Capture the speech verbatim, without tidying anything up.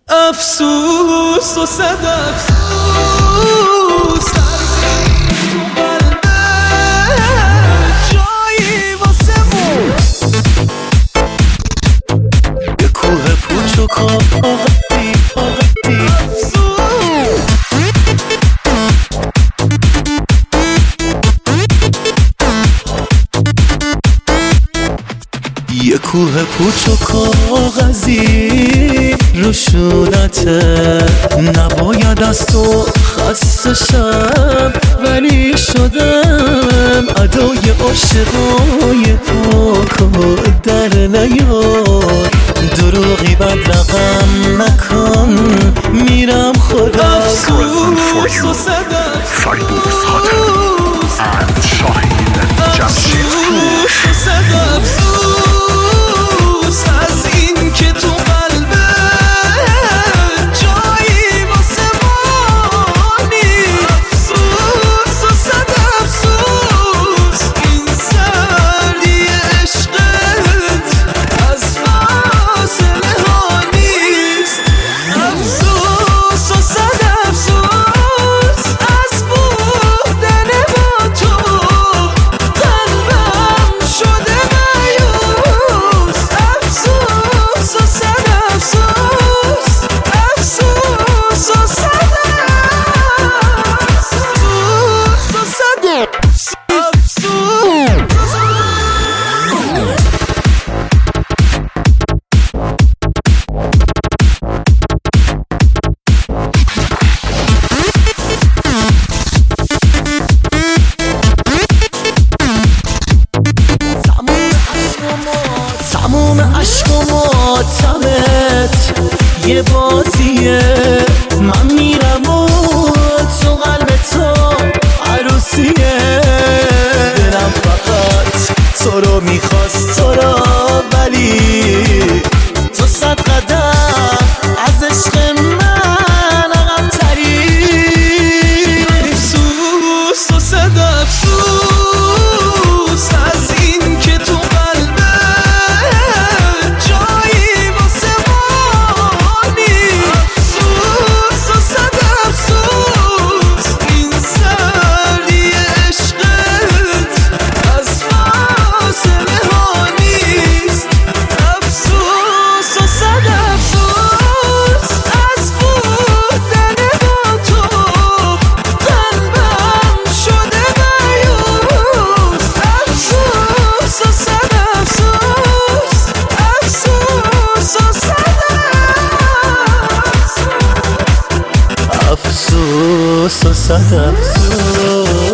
افسوس و صد افسوس تو قلبه جایی واسه مون یه کوه پوچ و کاغدی کاغدی یه کوه پوچ و کاغذی روشونته نباید از تو خسته شم ولی شدم ادای عاشقای پاک و در نیار دروغی بد رقم نکن میرم خدا افسوس و صد افسوس افسوس و صد افسوس از این که تو قلبه جایی واسه ما نیست افسوس و صد افسوس این سردی عشقت از فاصله ها نیست افسوس و صد افسوس از بودن با تو قلبم شده مایوس افسوس و صد افسوس افسوس و صد افسوس و صد تموم عشق و ماتمت یه بازیه من میرم و تو قلب تو عروسیه دلم فقط تو رو میخواست تو رو ولی تو صد قدم از عشق من عقب تری افسوس و صد افسوس از این که تو افسوس و صد افسوس